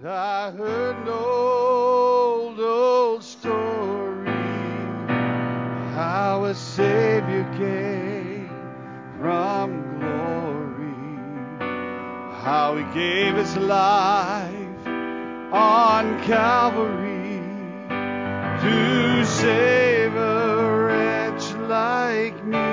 I heard an old story, how a Savior came from glory, how he gave his life on Calvary to save a wretch like me.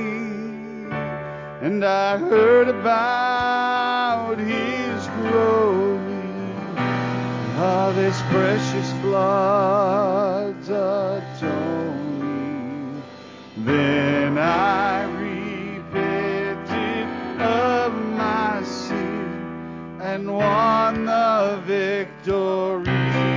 And I heard about his glory, of his precious blood's atoning. Then I repented of my sin and won the victory.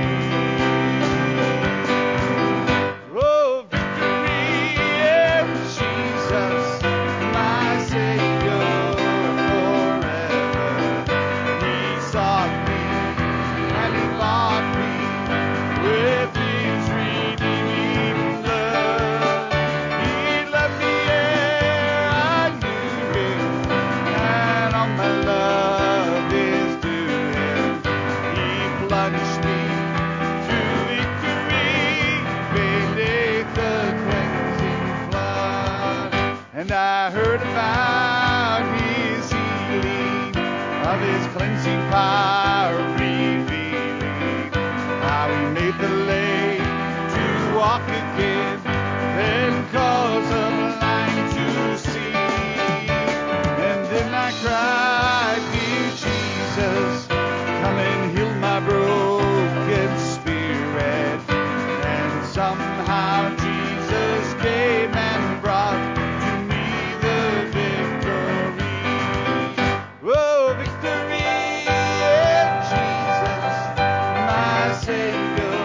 Oh, victory in Jesus, my Savior forever. He sought me and he bought me with his redeeming blood. He loved me ere I knew him, and all my love is to him. He plunged me to victory beneath the cleansing flood. And I heard about his healing, of his cleansing power revealing, how he made the lame to walk again, then cause the blind to see. And then I cried, dear Jesus, come and heal my broken spirit. And somehow Jesus came and brought to me the victory. Oh, victory in Jesus, my Savior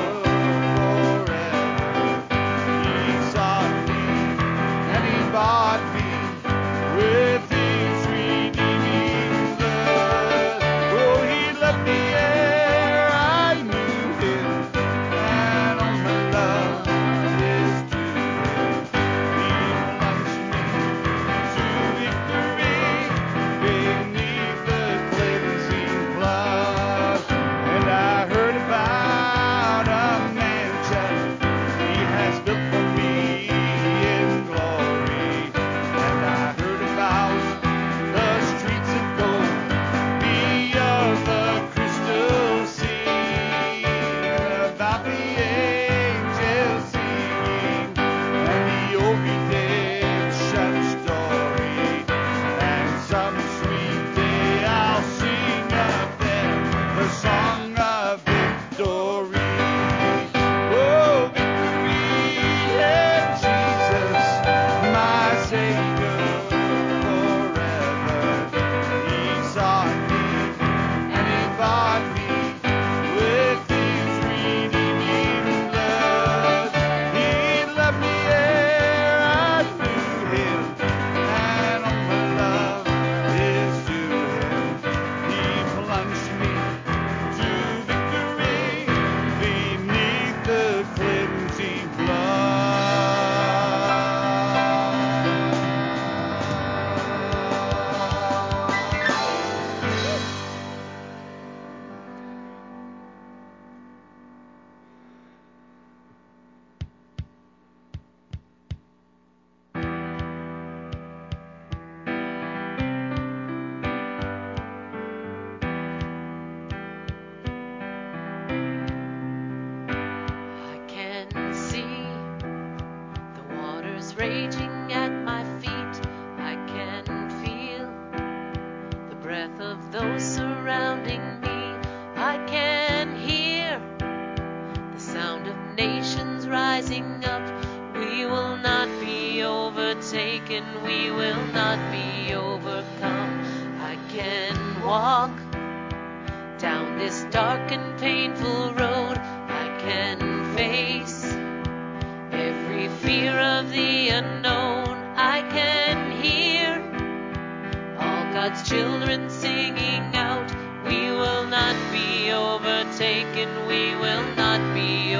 forever. He sought me and he bought me with his redeeming blood. Oh, he loved me ere I knew him, and all my love is to him. He plunged me to victory beneath the cleansing flood. And I heard about a mansion he has built for me in glory. And I heard about the streets of gold beyond the crystal sea, about the angels singing and the old redemption story. And some sweet day I'll sing of them the song of victory. Oh, victory in Jesus, my Savior forever. He sought me and he bought me with his redeeming blood. He loved me ere I knew him, and all my love is to him. He plunged me to victory beneath the cleansing I can see the waters raging at my feet. I can feel the breath of those surrounding me. I can hear the sound of nations rising up. We will not be overtaken. We will not be overcome. I can walk down this dark and painful road. I can face every fear of the unknown. I can hear all God's children singing out. We will not be overtaken. We will not be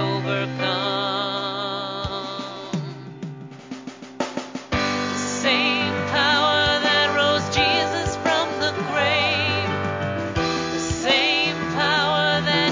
overcome. The same power that rose Jesus from the grave, the same power that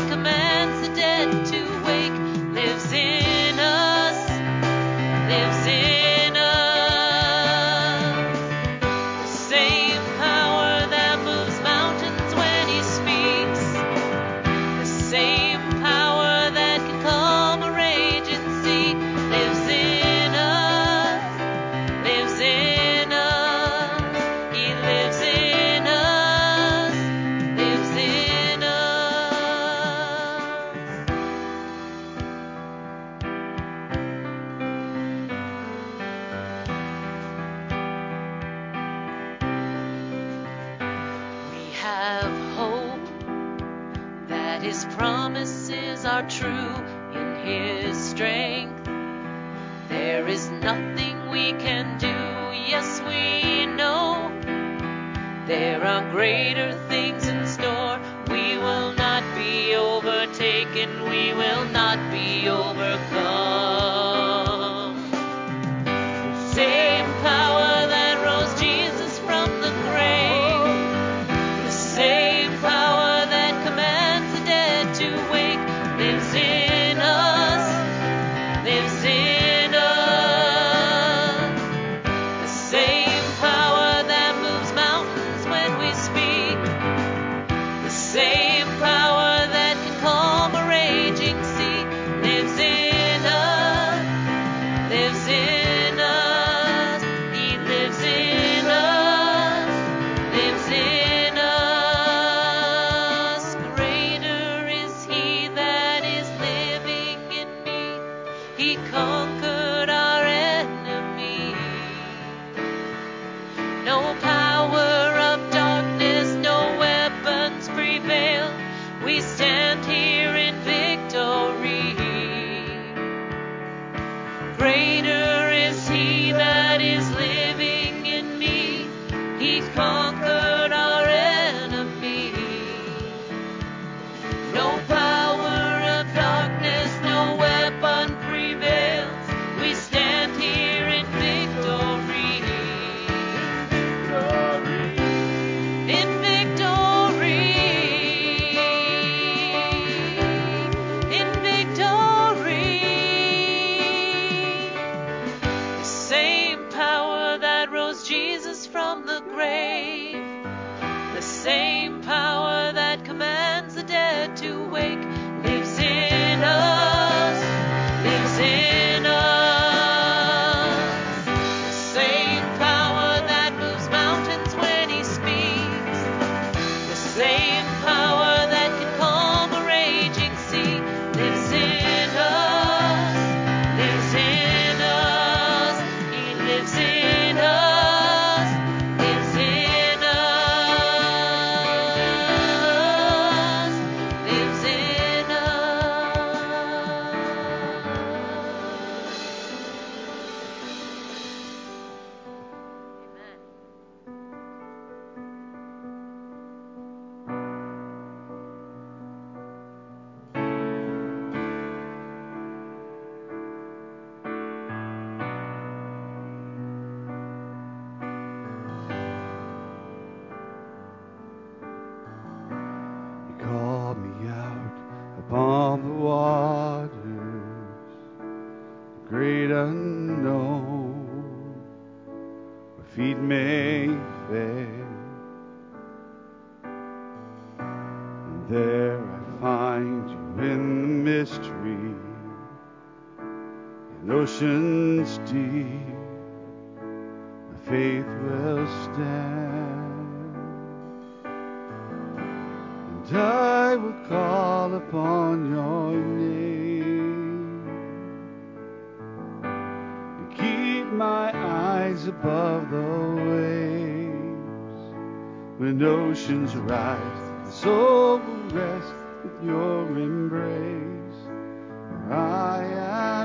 are true in His strength. There is nothing we can do. Yes, we know there are greater things in store. We will not be overtaken. We will not be overcome. Same power that rose Jesus from the grave, the same power that commands the dead to wake, lives in us, lives in us. The same power that moves mountains when we speak, the same power that can calm a raging sea, lives in us, lives in us. He lives in us, lives in us. Greater is He that is living in me. He conquered our enemy. No power of darkness, no weapons prevail. We stand here in victory. Greater is He that is living in me. He conquered our enemy. No power of darkness, no weapon prevails. We stand here in victory. In victory. In victory. The same power that rose Jesus from the grave, the same power that commands the dead to wake, lives in us, lives in us. The same power that moves mountains when He speaks, the same power that can calm a raging sea, lives in us, lives in us. He lives in us, lives in us, lives in You called me out upon the waters, the great unknown, where feet may fail. And there I find you in the mystery, in oceans deep, my faith will stand. And I will call upon your name and keep my eyes above the waves. When oceans rise, the soul will rest with your embrace. For I am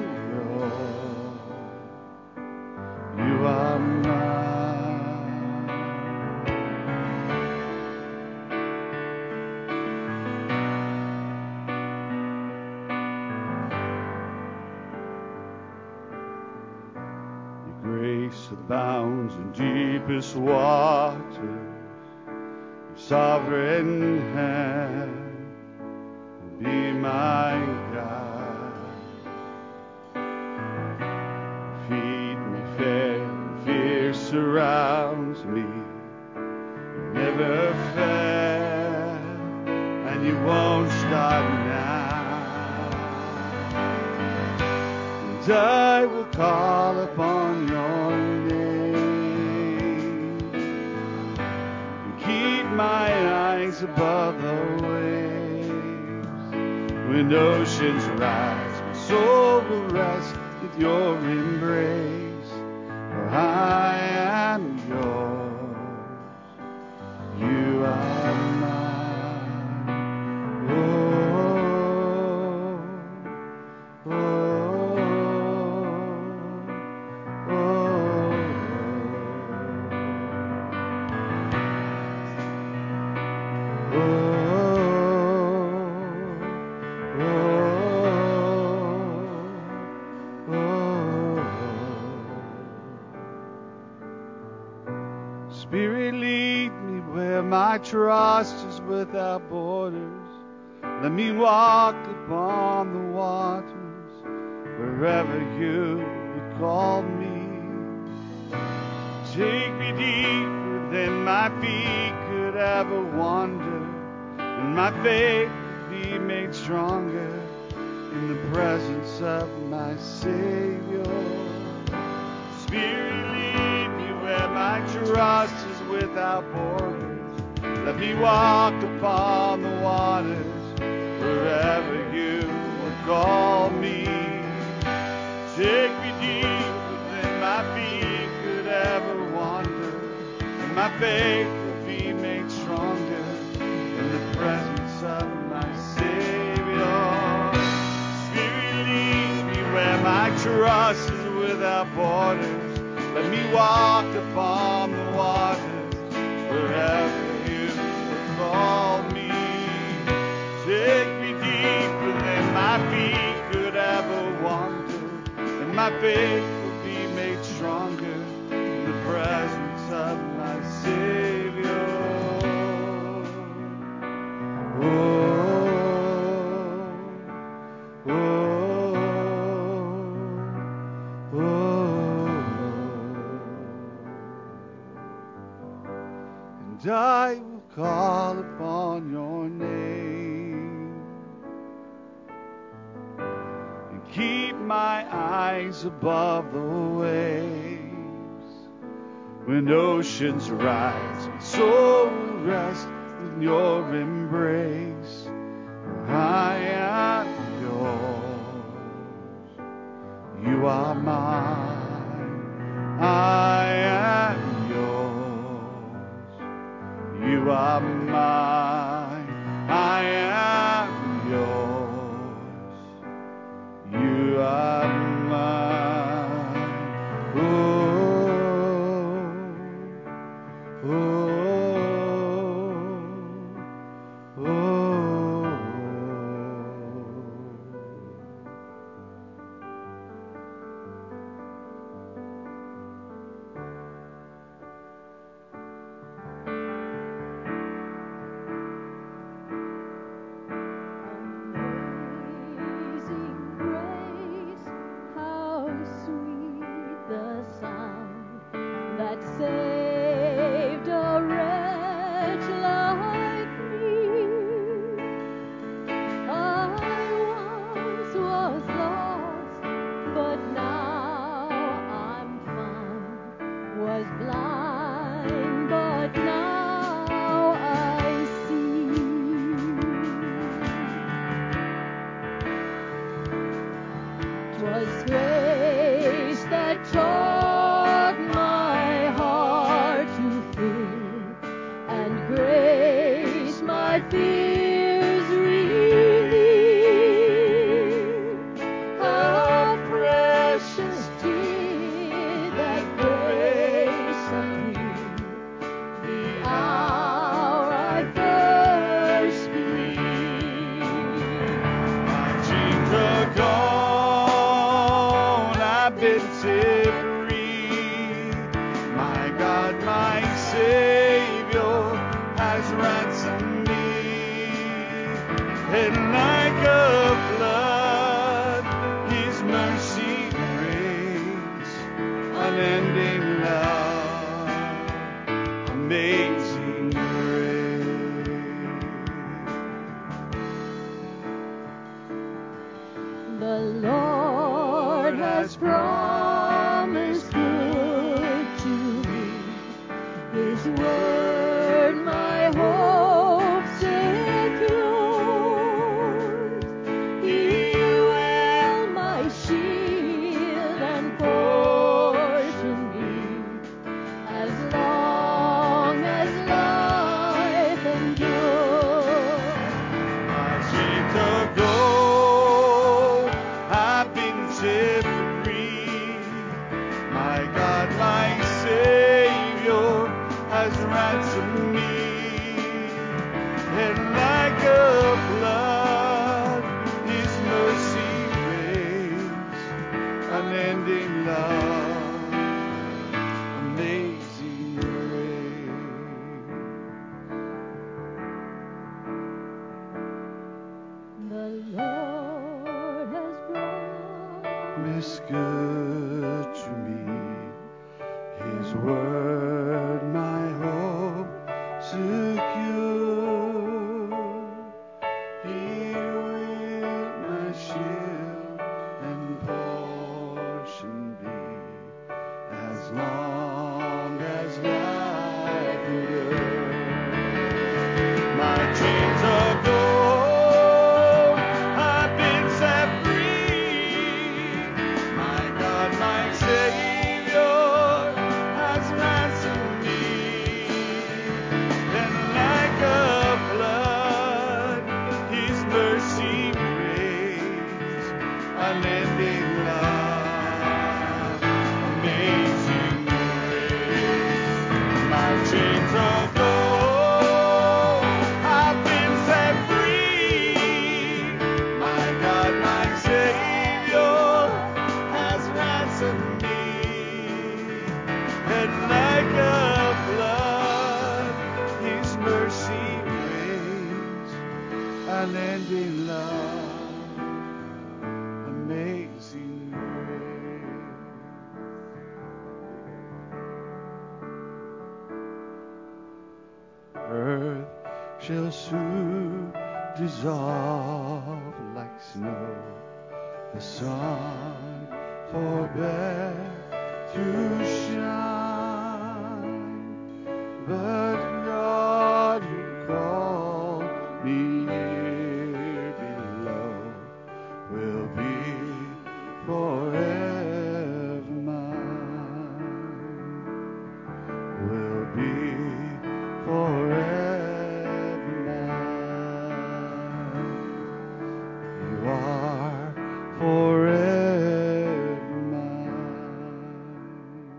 yours, you are mine. Grace abounds in deepest waters. Your sovereign hand will be my guide. Feet may fail and fear surrounds me. You never fail, and you won't stop now. And I will call upon your name and keep my eyes above the waves. When oceans rise, my soul will rest with your embrace. For I am yours, you are mine. Oh, my trust is without borders. Let me walk upon the waters, wherever you would call me. Take me deeper than my feet could ever wander, and my faith be made stronger in the presence of my Savior. Spirit, lead me where my trust is without borders. Let me walk upon the waters, wherever you will call me. Take me deeper than my feet could ever wander, and my faith will be made stronger in the presence of my Savior. Spirit, lead me where my trust is without borders. Let me walk upon the waters, wherever you will call me. Take me deeper than my feet could ever wander, and my faith will be made stronger in the presence of my Savior. Oh, oh, oh, and I will call upon your name and keep my eyes above the waves. When oceans rise, my soul will rest in your embrace. I am yours, you are mine. I am yours, you are mine. I am yours, you are mine. Oh, oh, oh, oh. Amazing grace, how sweet the sound that saved a wretch like me. I once was lost, but now I'm found. Was blind, but now I see. 'Twas grace that taught my heart to fear, and grace my fears relieved. How precious did that grace appear, the hour I first believed. My chains are gone, I've been set free. My God, my Savior has ransomed me. And like a flood, His mercy grace, unending love, amazing grace. The Lord has promised good to me. His word my hope secures. He will my shield and portion be, as long as life endures. My chains are gone, I've been set free. My God, my Savior has ransomed is good to me. His word my hope secure. He will my shield and portion be, as long as life endures. My chains are gone, I've been set free. My God, my Savior has ransomed me. And like a flood, His mercy reigns, unending love, amazing grace. My chains are gone, I've been set free. My God, my Savior has ransomed me. And like a flood, His mercy reigns, unending love, amazing grace. Earth shall soon dissolve like snow. The sun forbear to shine, but God who called me here below will be forever mine, will be forever mine. You are forever mine.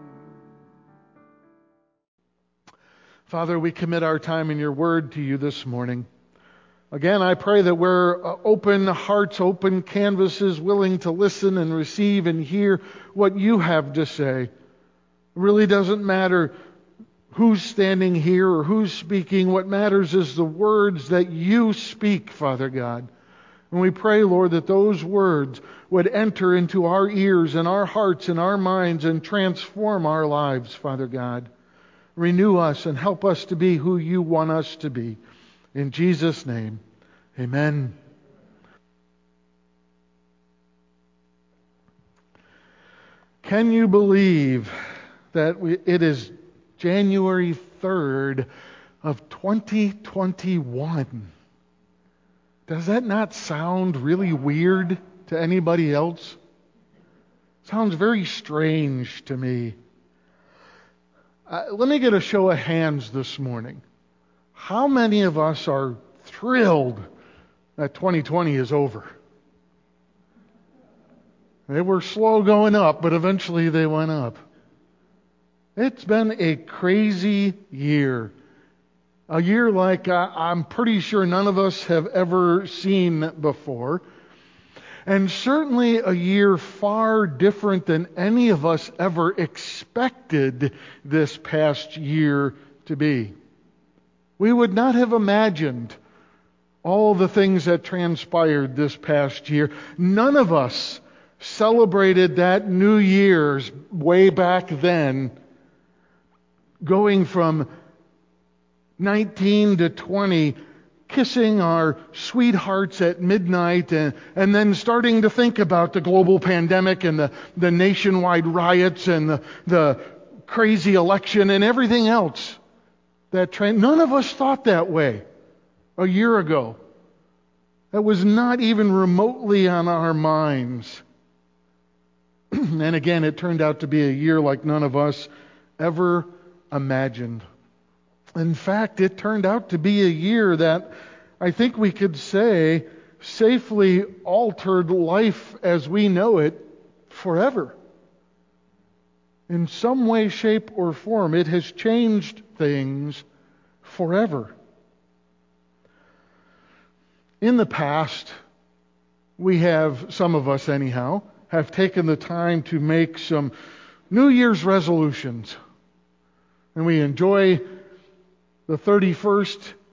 Father, we commit our time in your word to you this morning. Again, I pray that we're open hearts, open canvases, willing to listen and receive and hear what you have to say. It really doesn't matter who's standing here or who's speaking. What matters is the words that you speak, Father God. And we pray, Lord, that those words would enter into our ears and our hearts and our minds and transform our lives, Father God. Renew us and help us to be who you want us to be. In Jesus' name, amen. Can you believe that it is January 3rd of 2021? Does that not sound really weird to anybody else? Sounds very strange to me. Let me get a show of hands this morning. How many of us are thrilled that 2020 is over? They were slow going up, but eventually they went up. It's been a crazy year. A year like I'm pretty sure none of us have ever seen before. And certainly a year far different than any of us ever expected this past year to be. We would not have imagined all the things that transpired this past year. None of us celebrated that New Year's way back then, going from 19 to 20, kissing our sweethearts at midnight and then starting to think about the global pandemic and the nationwide riots and the crazy election and everything else. None of us thought that way a year ago. That was not even remotely on our minds. And again, it turned out to be a year like none of us ever imagined. In fact, it turned out to be a year that I think we could say safely altered life as we know it forever. In some way, shape, or form, it has changed things forever. In the past, we have, some of us anyhow, have taken the time to make some New Year's resolutions. And we enjoy the 31st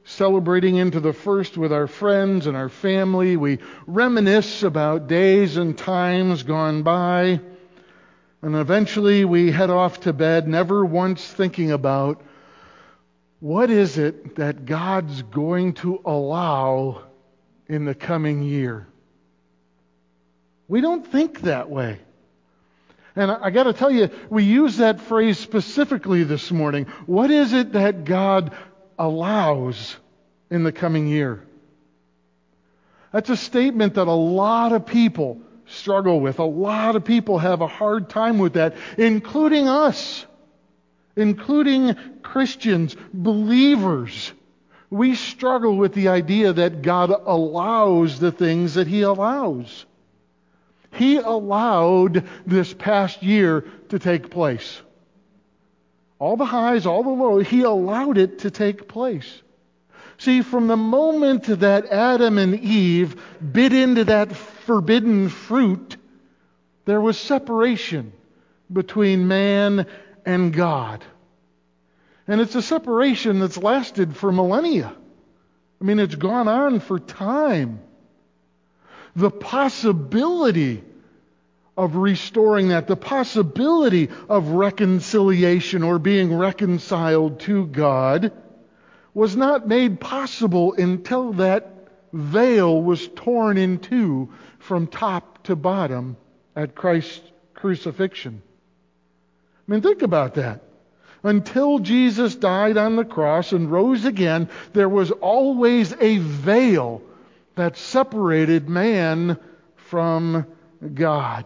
celebrating into the first with our friends and our family. We reminisce about days and times gone by. And eventually we head off to bed, never once thinking about what is it that God's going to allow in the coming year. We don't think that way. And I got to tell you, we use that phrase specifically this morning. What is it that God allows in the coming year? That's a statement that a lot of people struggle with. A lot of people have a hard time with that, including us, including Christians, believers. We struggle with the idea that God allows the things that He allows. He allowed this past year to take place. All the highs, all the lows, He allowed it to take place. See, from the moment that Adam and Eve bit into that forbidden fruit, there was separation between man and God. And it's a separation that's lasted for millennia. I mean, it's gone on for time. The possibility of restoring that, the possibility of reconciliation or being reconciled to God was not made possible until that veil was torn in two from top to bottom at Christ's crucifixion. I mean, think about that. Until Jesus died on the cross and rose again, there was always a veil that separated man from God.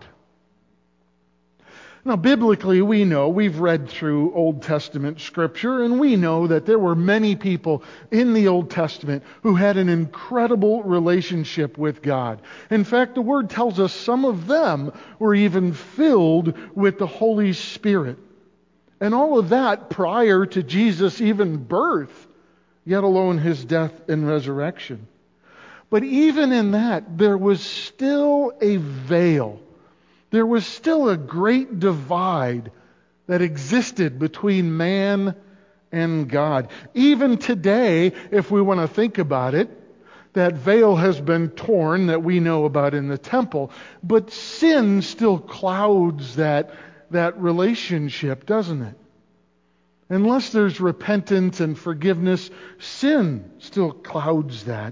Now, biblically, we know, we've read through Old Testament scripture, and we know that there were many people in the Old Testament who had an incredible relationship with God. In fact, the Word tells us some of them were even filled with the Holy Spirit. And all of that prior to Jesus' even birth, yet alone His death and resurrection. But even in that, there was still a veil. There was still a great divide that existed between man and God. Even today, if we want to think about it, that veil has been torn that we know about in the temple, but sin still clouds that relationship, doesn't it? Unless there's repentance and forgiveness, sin still clouds that.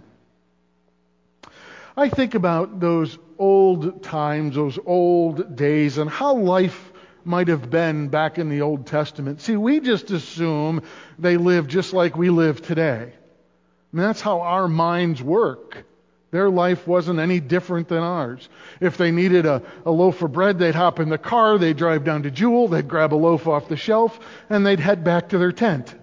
I think about those old times, those old days, and how life might have been back in the Old Testament. See, we just assume they lived just like we live today. I mean, that's how our minds work. Their life wasn't any different than ours. If they needed a loaf of bread, they'd hop in the car, they'd drive down to Jewel, they'd grab a loaf off the shelf, and they'd head back to their tent.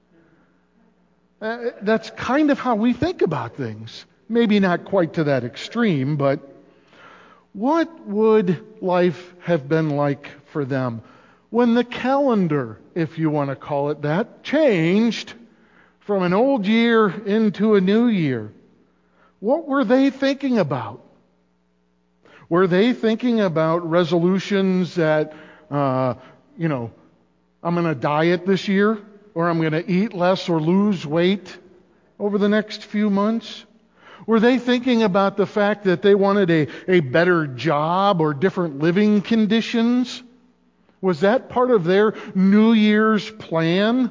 That's kind of how we think about things. Maybe not quite to that extreme, but what would life have been like for them when the calendar, if you want to call it that, changed from an old year into a new year? What were they thinking about? Were they thinking about resolutions that, I'm going to diet this year, or I'm going to eat less or lose weight over the next few months? Were they thinking about the fact that they wanted a better job or different living conditions? Was that part of their New Year's plan?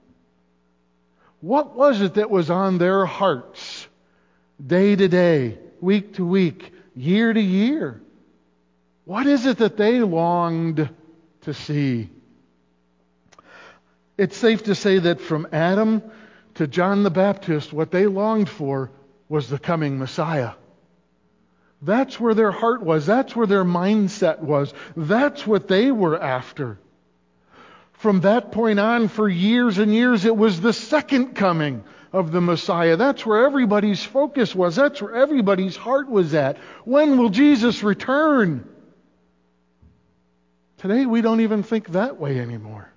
What was it that was on their hearts day to day, week to week, year to year? What is it that they longed to see? It's safe to say that from Adam to John the Baptist, what they longed for was the coming Messiah. That's where their heart was. That's where their mindset was. That's what they were after. From that point on, for years and years, it was the second coming of the Messiah. That's where everybody's focus was. That's where everybody's heart was at. When will Jesus return? Today, we don't even think that way anymore.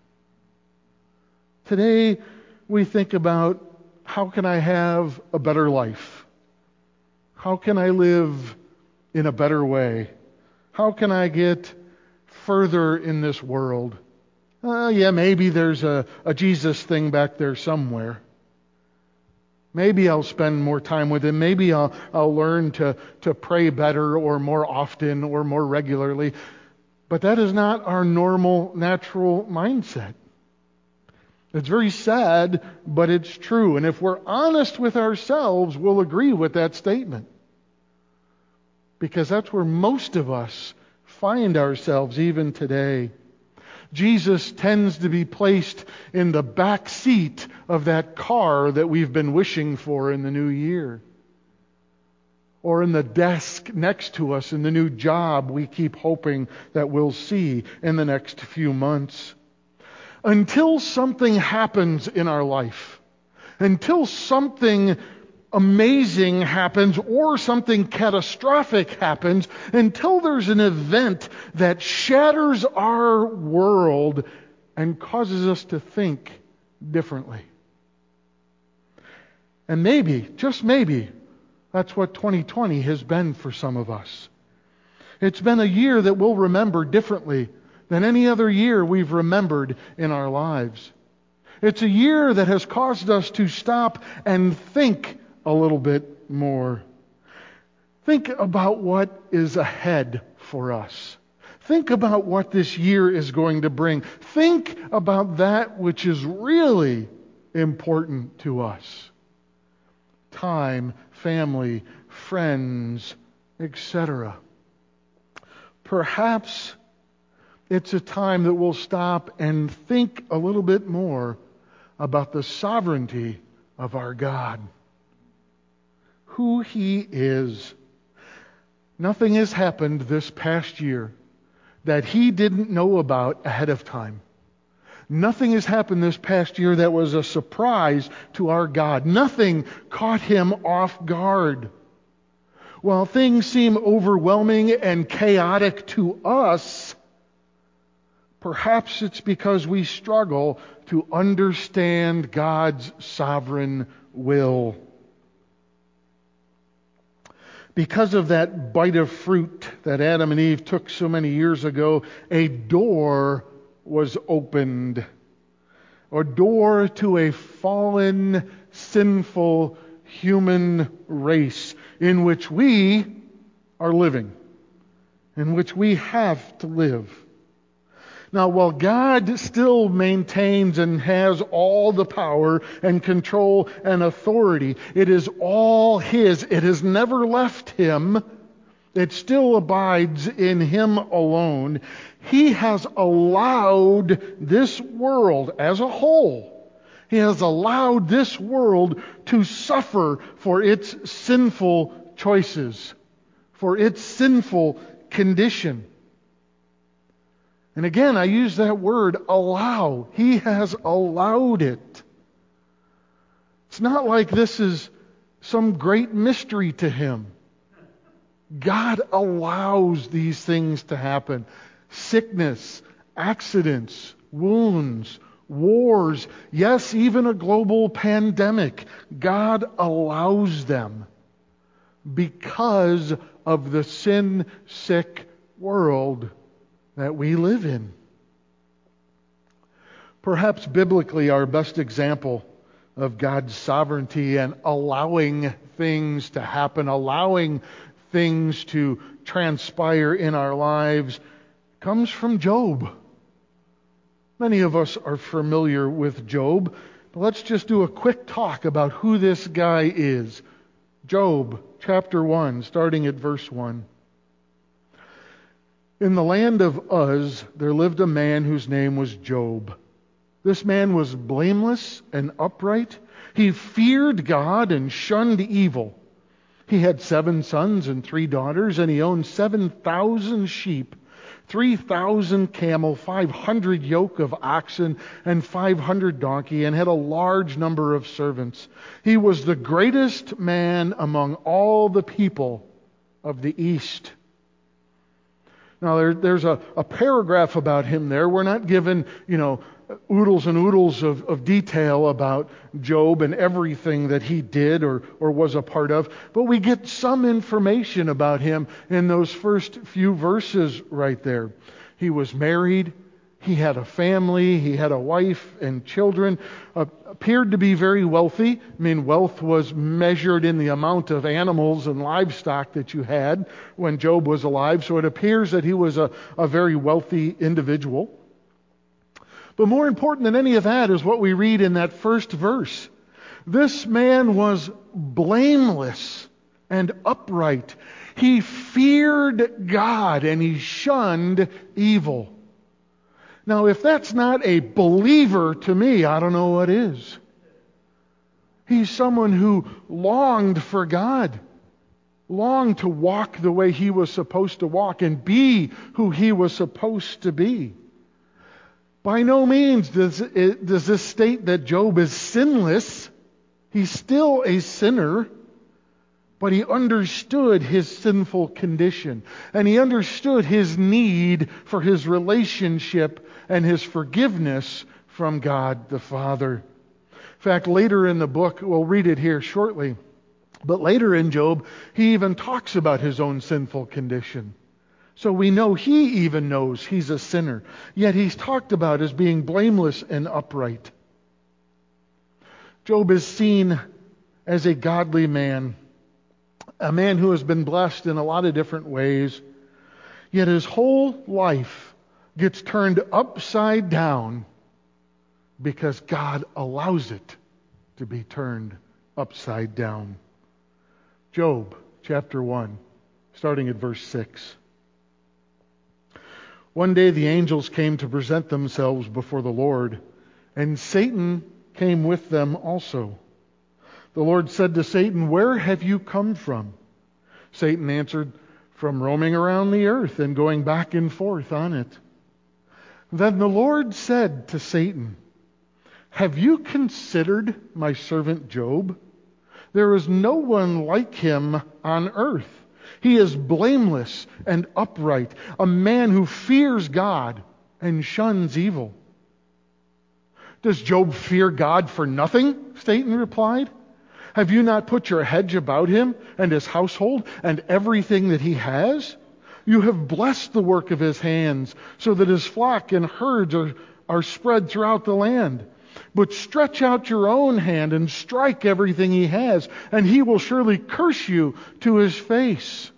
Today, we think about, how can I have a better life? How can I live in a better way? How can I get further in this world? Maybe there's a Jesus thing back there somewhere. Maybe I'll spend more time with Him. Maybe I'll learn to pray better or more often or more regularly. But that is not our normal, natural mindset. It's very sad, but it's true. And if we're honest with ourselves, we'll agree with that statement. Because that's where most of us find ourselves even today. Jesus tends to be placed in the back seat of that car that we've been wishing for in the new year. Or in the desk next to us in the new job we keep hoping that we'll see in the next few months. Until something happens in our life, until something amazing happens or something catastrophic happens, until there's an event that shatters our world and causes us to think differently. And maybe, just maybe, that's what 2020 has been for some of us. It's been a year that we'll remember differently than any other year we've remembered in our lives. It's a year that has caused us to stop and think a little bit more. Think about what is ahead for us. Think about what this year is going to bring. Think about that which is really important to us. Time, family, friends, etc. Perhaps it's a time that we'll stop and think a little bit more about the sovereignty of our God. Who He is. Nothing has happened this past year that He didn't know about ahead of time. Nothing has happened this past year that was a surprise to our God. Nothing caught Him off guard. While things seem overwhelming and chaotic to us, perhaps it's because we struggle to understand God's sovereign will. Because of that bite of fruit that Adam and Eve took so many years ago, a door was opened. A door to a fallen, sinful human race in which we are living, in which we have to live. Now, while God still maintains and has all the power and control and authority, it is all His. It has never left Him. It still abides in Him alone. He has allowed this world as a whole, He has allowed this world to suffer for its sinful choices, for its sinful condition. And again, I use that word, allow. He has allowed it. It's not like this is some great mystery to Him. God allows these things to happen. Sickness, accidents, wounds, wars, yes, even a global pandemic. God allows them because of the sin-sick world that we live in. Perhaps biblically our best example of God's sovereignty and allowing things to happen, allowing things to transpire in our lives, comes from Job. Many of us are familiar with Job. But let's just do a quick talk about who this guy is. Job, chapter 1, starting at verse 1. In the land of Uz, there lived a man whose name was Job. This man was blameless and upright. He feared God and shunned evil. He had 7 sons and 3 daughters, and he owned 7,000 sheep, 3,000 camel, 500 yoke of oxen, and 500 donkey, and had a large number of servants. He was the greatest man among all the people of the East. Now, there's a paragraph about him there. We're not given, oodles and oodles of detail about Job and everything that he did or was a part of, but we get some information about him in those first few verses right there. He was married. He had a family, he had a wife and children, appeared to be very wealthy. I mean, wealth was measured in the amount of animals and livestock that you had when Job was alive, so it appears that he was a very wealthy individual. But more important than any of that is what we read in that first verse. This man was blameless and upright. He feared God and he shunned evil. Now, if that's not a believer to me, I don't know what is. He's someone who longed for God, longed to walk the way he was supposed to walk and be who he was supposed to be. By no means does this state that Job is sinless. He's still a sinner, but he understood his sinful condition, and he understood his need for his relationship and his forgiveness from God the Father. In fact, later in the book, we'll read it here shortly, but later in Job, he even talks about his own sinful condition. So we know he even knows he's a sinner, yet he's talked about as being blameless and upright. Job is seen as a godly man, a man who has been blessed in a lot of different ways, yet his whole life gets turned upside down because God allows it to be turned upside down. Job chapter 1, starting at verse 6. One day the angels came to present themselves before the Lord, and Satan came with them also. The Lord said to Satan, "Where have you come from?" Satan answered, "From roaming around the earth and going back and forth on it." Then the Lord said to Satan, "Have you considered my servant Job? There is no one like him on earth. He is blameless and upright, a man who fears God and shuns evil." "Does Job fear God for nothing?" Satan replied. "Have you not put your hedge about him and his household and everything that he has? You have blessed the work of his hands, so that his flock and herds are spread throughout the land. But stretch out your own hand and strike everything he has, and he will surely curse you to his face."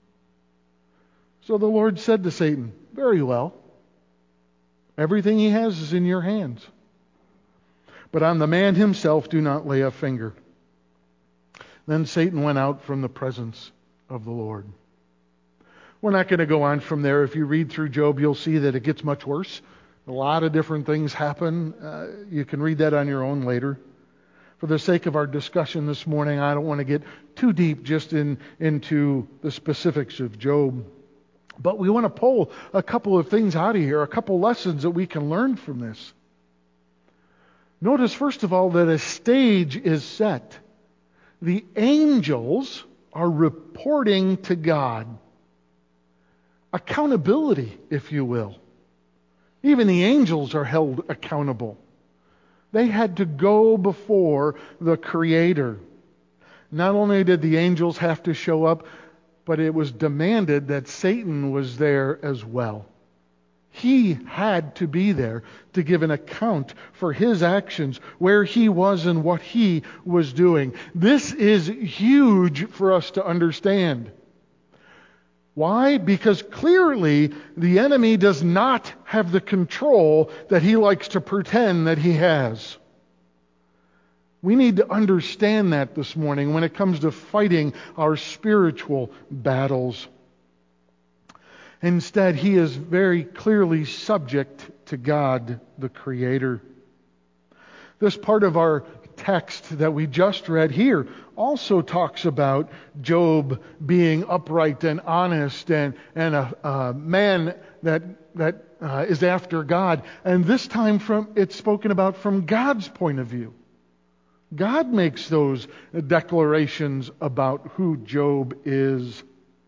So the Lord said to Satan, "Very well. Everything he has is in your hands. But on the man himself do not lay a finger." Then Satan went out from the presence of the Lord. We're not going to go on from there. If you read through Job, you'll see that it gets much worse. A lot of different things happen. You can read that on your own later. For the sake of our discussion this morning, I don't want to get too deep just into the specifics of Job. But we want to pull a couple of things out of here, a couple lessons that we can learn from this. Notice, first of all, that a stage is set. The angels are reporting to God. Accountability, if you will. Even the angels are held accountable. They had to go before the Creator. Not only did the angels have to show up, but it was demanded that Satan was there as well. He had to be there to give an account for his actions, where he was and what he was doing. This is huge for us to understand. Why? Because clearly the enemy does not have the control that he likes to pretend that he has. We need to understand that this morning when it comes to fighting our spiritual battles. Instead, he is very clearly subject to God, the Creator. This part of our text that we just read here also talks about Job being upright and honest and a man that is after God. And this time it's spoken about from God's point of view. God makes those declarations about who Job is.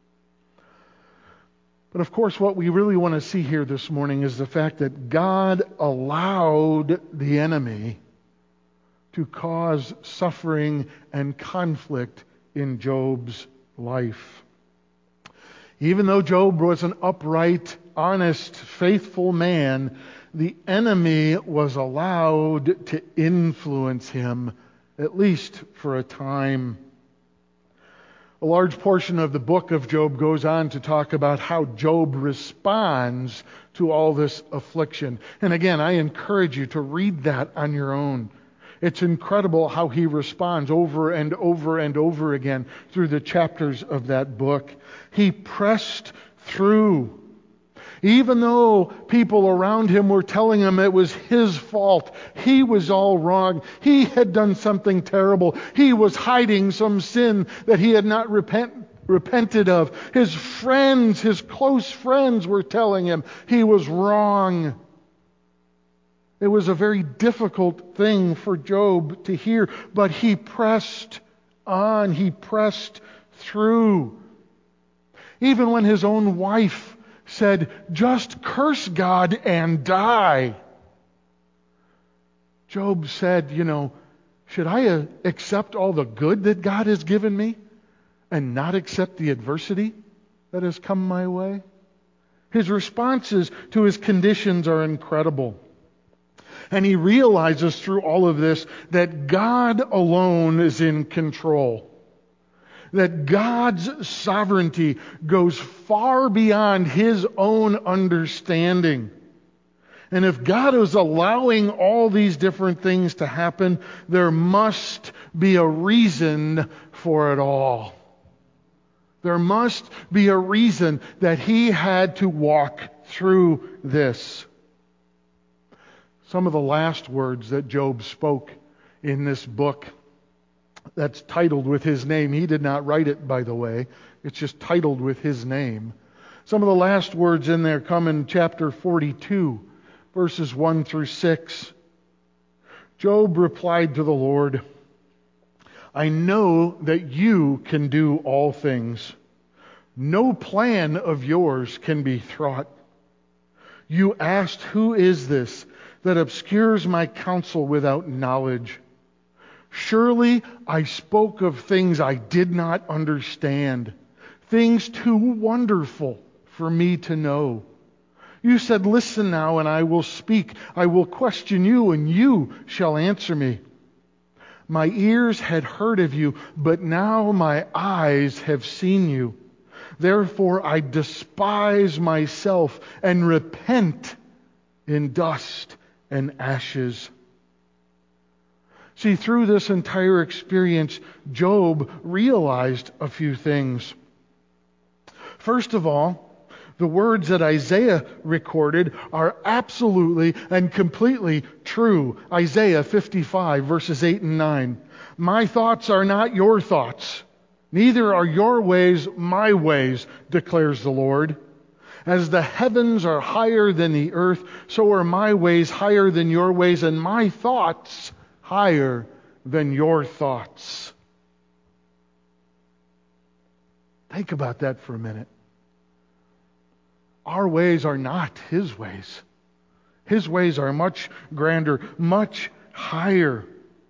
But of course, what we really want to see here this morning is the fact that God allowed the enemy to cause suffering and conflict in Job's life. Even though Job was an upright, honest, faithful man, the enemy was allowed to influence him, at least for a time. A large portion of the book of Job goes on to talk about how Job responds to all this affliction. And again, I encourage you to read that on your own. It's incredible how he responds over and over and over again through the chapters of that book. He pressed through. Even though people around him were telling him it was his fault, he was all wrong, he had done something terrible, he was hiding some sin that he had not repented of. His friends, his close friends were telling him he was wrong. It was a very difficult thing for Job to hear, but he pressed on, he pressed through. Even when his own wife said, "Just curse God and die," Job said, should I accept all the good that God has given me and not accept the adversity that has come my way? His responses to his conditions are incredible. And he realizes through all of this that God alone is in control. That God's sovereignty goes far beyond his own understanding. And if God is allowing all these different things to happen, there must be a reason for it all. There must be a reason that he had to walk through this. Some of the last words that Job spoke in this book that's titled with his name. He did not write it, by the way. It's just titled with his name. Some of the last words in there come in chapter 42, verses 1 through 6. Job replied to the Lord, "I know that you can do all things. No plan of yours can be thwarted. You asked, 'Who is this that obscures my counsel without knowledge?' Surely I spoke of things I did not understand, things too wonderful for me to know. You said, 'Listen now, and I will speak. I will question you, and you shall answer me.' My ears had heard of you, but now my eyes have seen you. Therefore I despise myself and repent in dust and ashes." See, through this entire experience, Job realized a few things. First of all, the words that Isaiah recorded are absolutely and completely true. Isaiah 55, verses 8 and 9. "My thoughts are not your thoughts, neither are your ways my ways, declares the Lord. As the heavens are higher than the earth, so are my ways higher than your ways, and my thoughts higher than your thoughts." Think about that for a minute. Our ways are not his ways. His ways are much grander, much higher.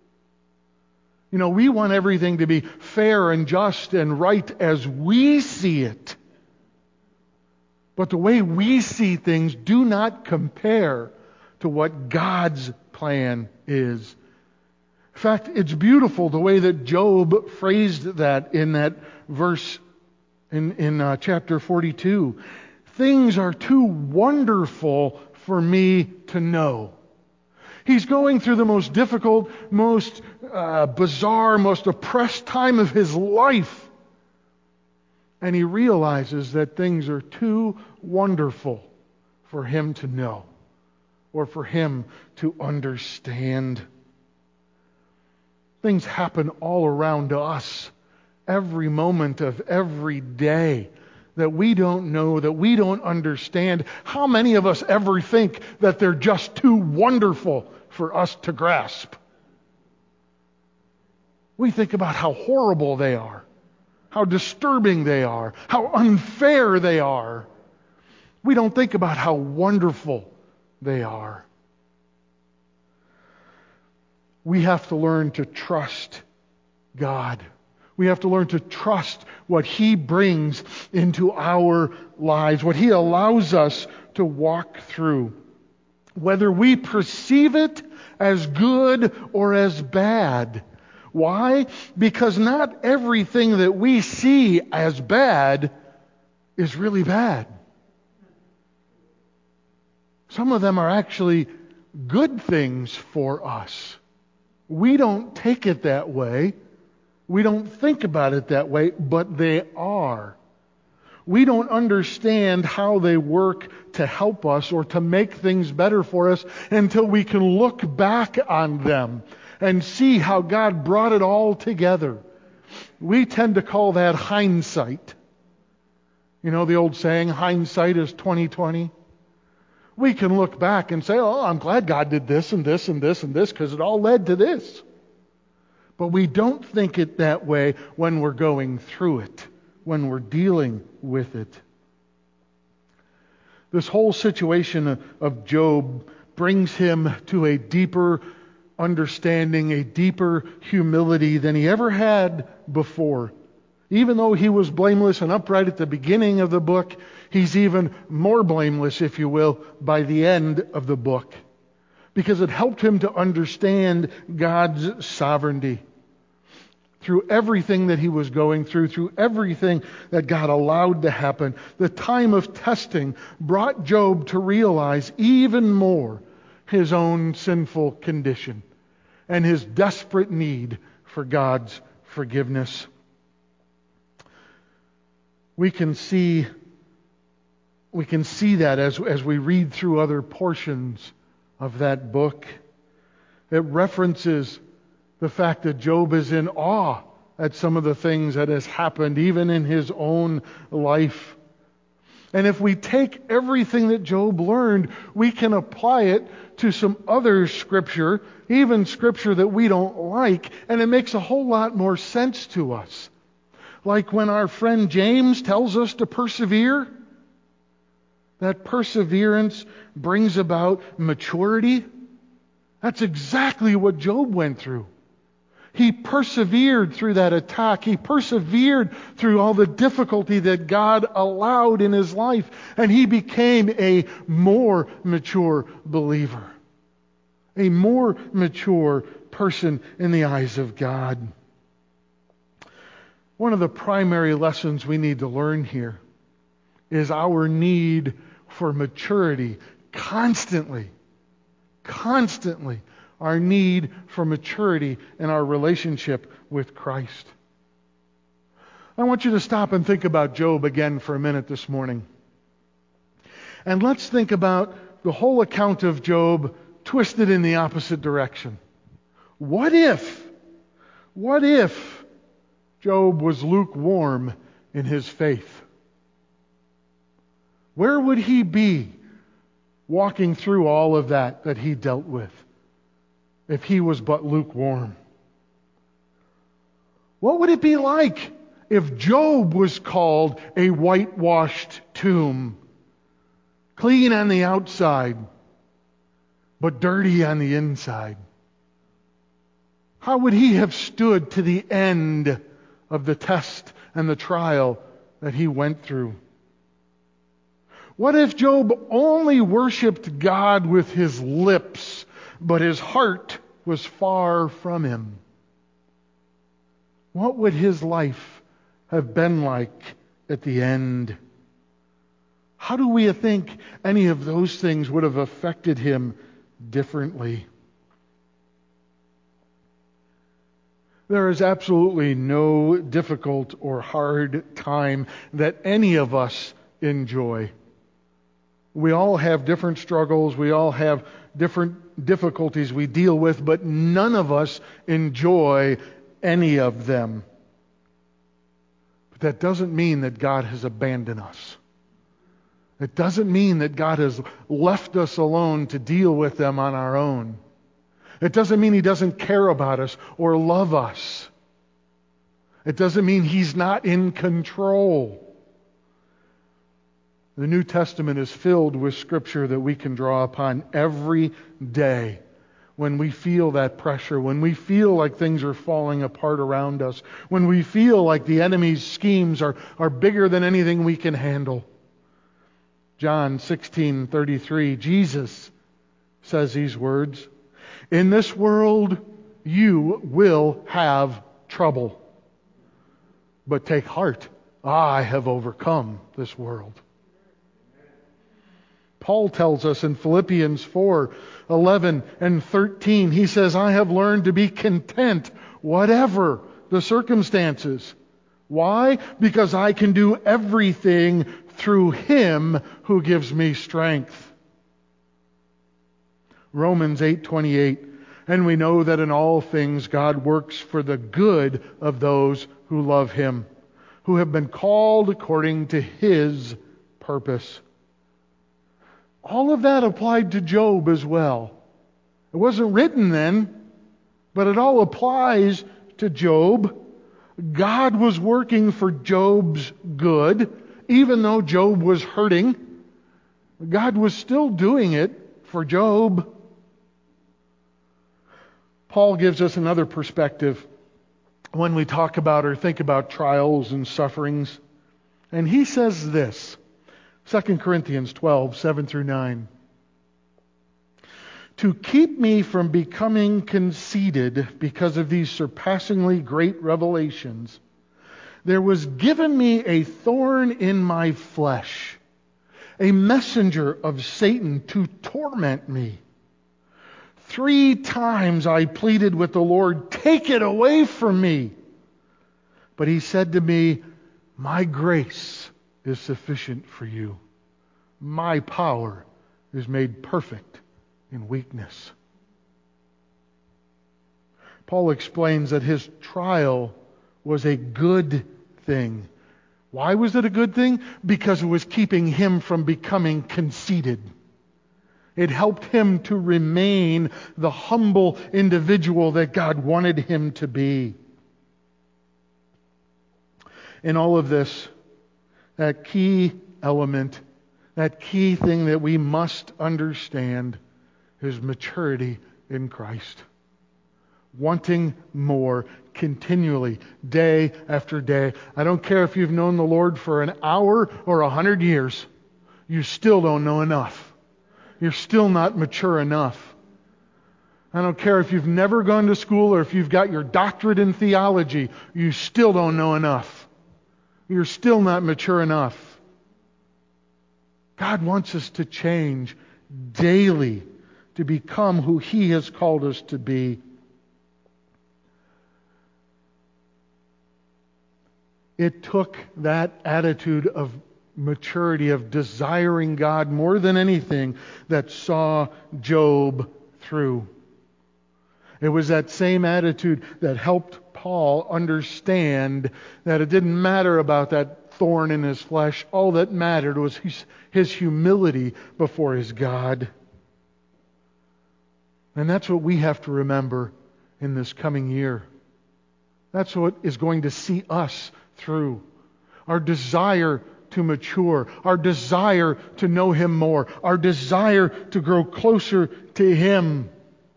We want everything to be fair and just and right as we see it. But the way we see things do not compare to what God's plan is. In fact, it's beautiful the way that Job phrased that in that verse in chapter 42. Things are too wonderful for me to know. He's going through the most difficult, most bizarre, most oppressed time of his life. And he realizes that things are too wonderful for him to know or for him to understand. Things happen all around us every moment of every day that we don't know, that we don't understand. How many of us ever think that they're just too wonderful for us to grasp? We think about how horrible they are, how disturbing they are, how unfair they are. We don't think about how wonderful they are. We have to learn to trust God. We have to learn to trust what He brings into our lives, what He allows us to walk through. whether we perceive it as good or as bad. Why? Because not everything that we see as bad is really bad. Some of them are actually good things for us. We don't take it that way. We don't think about it that way, but they are. We don't understand how they work to help us or to make things better for us until we can look back on them and see how God brought it all together. We tend to call that hindsight. You know the old saying, hindsight is 20/20? We can look back and say, oh, I'm glad God did this and this and this and this because it all led to this. But we don't think it that way when we're going through it, when we're dealing with it. This whole situation of Job brings him to a deeper understanding, a deeper humility than he ever had before. Even though he was blameless and upright at the beginning of the book, he's even more blameless, if you will, by the end of the book. Because it helped him to understand God's sovereignty. Through everything that he was going through everything that God allowed to happen, the time of testing brought Job to realize even more his own sinful condition and his desperate need for God's forgiveness. We can see that as we read through other portions of that book. It references the fact that Job is in awe at some of the things that has happened, even in his own life. And if we take everything that Job learned, we can apply it to some other scripture, even scripture that we don't like, and it makes a whole lot more sense to us. Like when our friend James tells us to persevere, that perseverance brings about maturity. That's exactly what Job went through. He persevered through that attack. He persevered through all the difficulty that God allowed in his life. And he became a more mature believer. A more mature person in the eyes of God. One of the primary lessons we need to learn here is our need for maturity constantly. Our need for maturity in our relationship with Christ. I want you to stop and think about Job again for a minute this morning. And let's think about the whole account of Job twisted in the opposite direction. What if Job was lukewarm in his faith? Where would he be walking through all of that he dealt with if he was but lukewarm? What would it be like if Job was called a whitewashed tomb, clean on the outside, but dirty on the inside? How would he have stood to the end of the test and the trial that he went through? What if Job only worshiped God with his lips, but his heart was far from him? What would his life have been like at the end? How do we think any of those things would have affected him differently? There is absolutely no difficult or hard time that any of us enjoy. We all have different struggles. We all have different difficulties we deal with, but none of us enjoy any of them. But that doesn't mean that God has abandoned us. It doesn't mean that God has left us alone to deal with them on our own. It doesn't mean He doesn't care about us or love us. It doesn't mean He's not in control. The New Testament is filled with Scripture that we can draw upon every day when we feel that pressure, when we feel like things are falling apart around us, when we feel like the enemy's schemes are bigger than anything we can handle. John 16:33, Jesus says these words. In this world you will have trouble. But take heart, I have overcome this world. Paul tells us in Philippians 4:11 and 13, he says, I have learned to be content, whatever the circumstances. Why? Because I can do everything through Him who gives me strength. Romans 8:28, and we know that in all things God works for the good of those who love Him, who have been called according to His purpose. All of that applied to Job as well. It wasn't written then, but it all applies to Job. God was working for Job's good, even though Job was hurting. God was still doing it for Job. Paul gives us another perspective when we talk about or think about trials and sufferings. And he says this, 2 Corinthians 12:7-9. To keep me from becoming conceited because of these surpassingly great revelations, there was given me a thorn in my flesh, a messenger of Satan to torment me. 3 times I pleaded with the Lord, take it away from me. But He said to me, my grace is sufficient for you. My power is made perfect in weakness. Paul explains that his trial was a good thing. Why was it a good thing? Because it was keeping him from becoming conceited. It helped him to remain the humble individual that God wanted him to be. In all of this, that key element, that key thing that we must understand is maturity in Christ. Wanting more continually, day after day. I don't care if you've known the Lord for an hour or 100 years. You still don't know enough. You're still not mature enough. I don't care if you've never gone to school or if you've got your doctorate in theology. You still don't know enough. You're still not mature enough. God wants us to change daily to become who He has called us to be. It took that attitude of maturity, of desiring God more than anything, that saw Job through. It was that same attitude that helped Paul understand that it didn't matter about that thorn in his flesh. All that mattered was his humility before his God. And that's what we have to remember in this coming year. That's what is going to see us through. Our desire to mature, our desire to know Him more, our desire to grow closer to Him.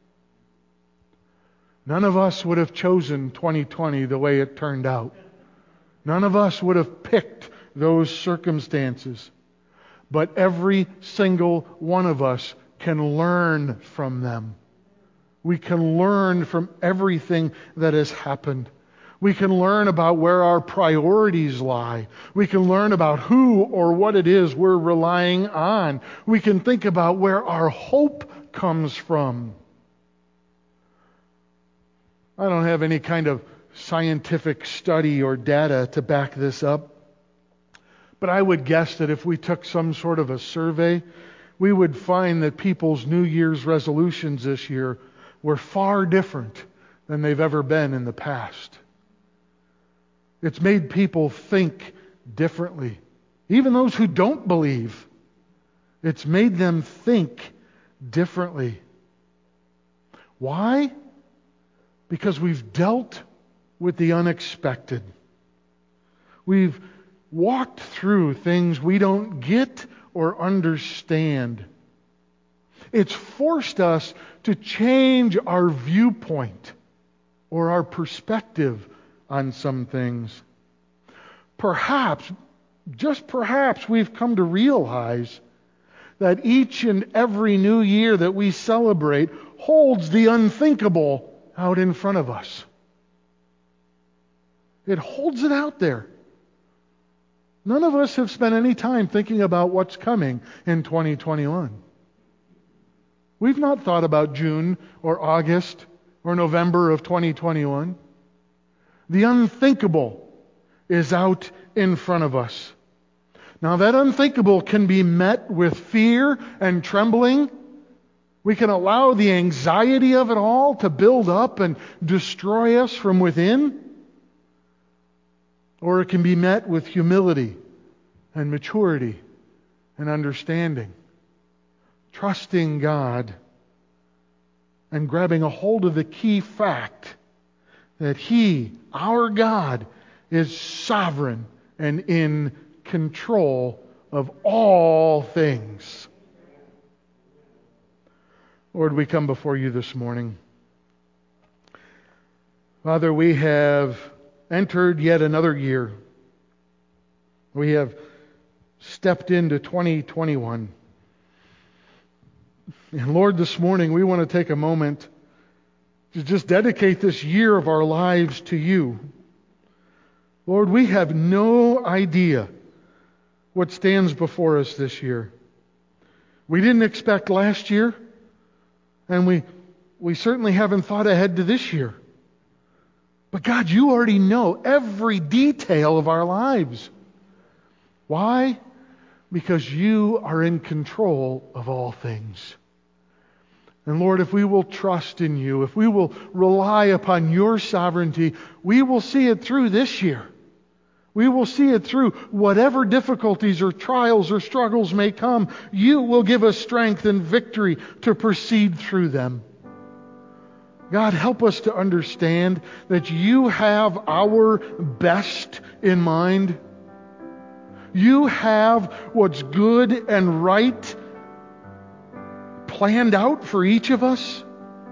None of us would have chosen 2020 the way it turned out. None of us would have picked those circumstances. But every single one of us can learn from them. We can learn from everything that has happened. We can learn about where our priorities lie. We can learn about who or what it is we're relying on. We can think about where our hope comes from. I don't have any kind of scientific study or data to back this up, but I would guess that if we took some sort of a survey, we would find that people's New Year's resolutions this year were far different than they've ever been in the past. It's made people think differently. Even those who don't believe, it's made them think differently. Why? Because we've dealt with the unexpected. We've walked through things we don't get or understand. It's forced us to change our viewpoint or our perspective on some things. Perhaps, just perhaps, we've come to realize that each and every new year that we celebrate holds the unthinkable out in front of us. It holds it out there. None of us have spent any time thinking about what's coming in 2021. We've not thought about June or August or November of 2021. The unthinkable is out in front of us. Now, that unthinkable can be met with fear and trembling. We can allow the anxiety of it all to build up and destroy us from within. Or it can be met with humility and maturity and understanding. Trusting God and grabbing a hold of the key fact that He, our God, is sovereign and in control of all things. Lord, we come before you this morning. Father, we have entered yet another year. We have stepped into 2021. And Lord, this morning we want to take a moment to just dedicate this year of our lives to you. Lord, we have no idea what stands before us this year. We didn't expect last year, and we certainly haven't thought ahead to this year. But God, you already know every detail of our lives. Why? Because you are in control of all things. And Lord, if we will trust in you, if we will rely upon your sovereignty, we will see it through this year. We will see it through whatever difficulties or trials or struggles may come. You will give us strength and victory to proceed through them. God, help us to understand that you have our best in mind. You have what's good and right planned out for each of us.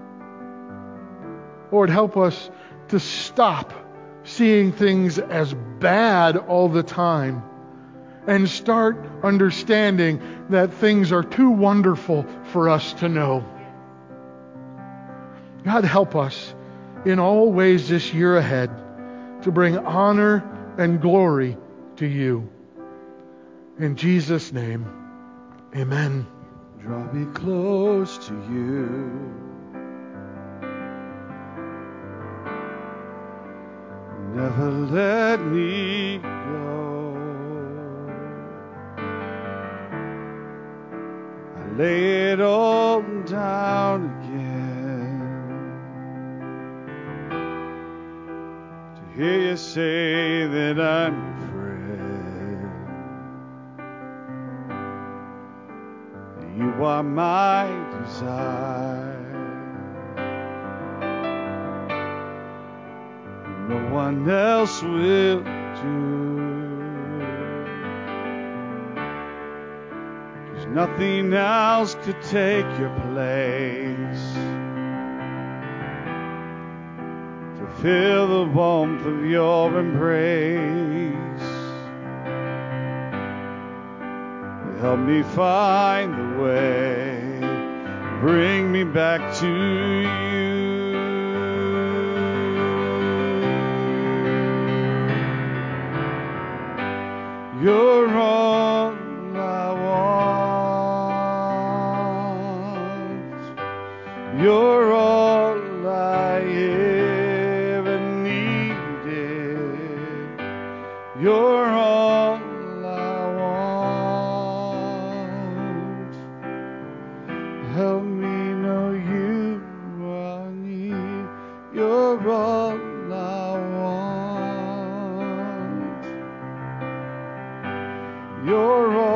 Lord, help us to stop seeing things as bad all the time and start understanding that things are too wonderful for us to know. God, help us in all ways this year ahead to bring honor and glory to you. In Jesus' name, amen. Draw me close to you. Never let me go. I lay it all down again to hear you say that I'm your friend. You are my desire. No one else will do. 'Cause nothing else could take your place to feel the warmth of your embrace. Help me find the way, bring me back to you. You're all I want. You're all I ever needed. You're all I want. Help me know you are near. You're all I want. You're